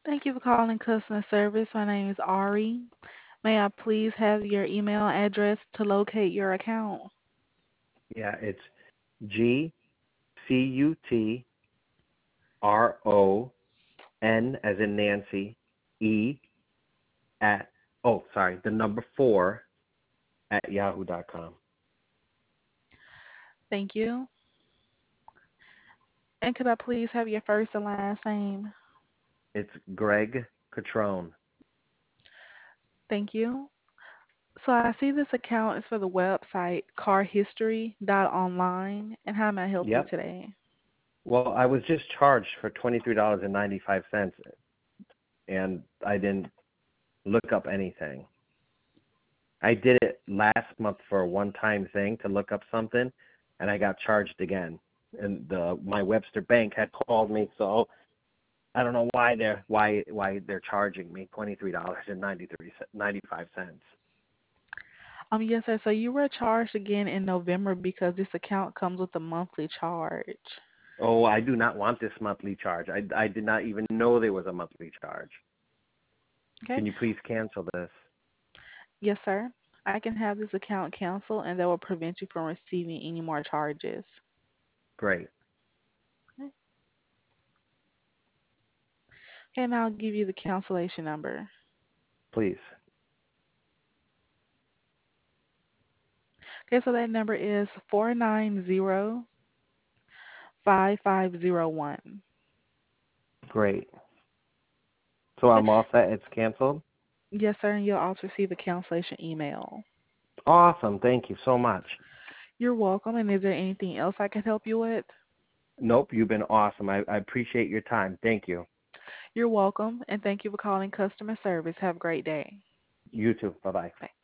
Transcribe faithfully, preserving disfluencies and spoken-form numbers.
Thank you for calling customer service. My name is Ari. May I please have your email address to locate your account? Yeah, it's G C U T R O N as in Nancy E at oh sorry the number four at yahoo dot com. Thank you. And could I please have your first and last name? It's Greg Catrone. Thank you. So I see this account is for the website car history dot online. And how may I help you Yep. today? Well, I was just charged for twenty three dollars and ninety five cents, and I didn't look up anything. I did it last month for a one time thing to look up something, and I got charged again. And the my Webster Bank had called me, so I don't know why they're why why they're charging me twenty three dollars and ninety three ninety five cents. Um, yes, sir. So you were charged again in November because this account comes with a monthly charge. Oh, I do not want this monthly charge. I I did not even know there was a monthly charge. Okay? Can you please cancel this? Yes, sir. I can have this account canceled and that will prevent you from receiving any more charges. Great, Okay. And I'll give you the cancellation number. please. Okay, so that number is four nine zero five five zero one. Great. So Okay. I'm all set. It's canceled. Yes, sir, and you'll also receive a cancellation email. Awesome. Thank you so much. You're welcome. And is there anything else I can help you with? Nope, you've been awesome. I, I appreciate your time. Thank you. You're welcome, and thank you for calling customer service. Have a great day. You too. Bye bye. Bye.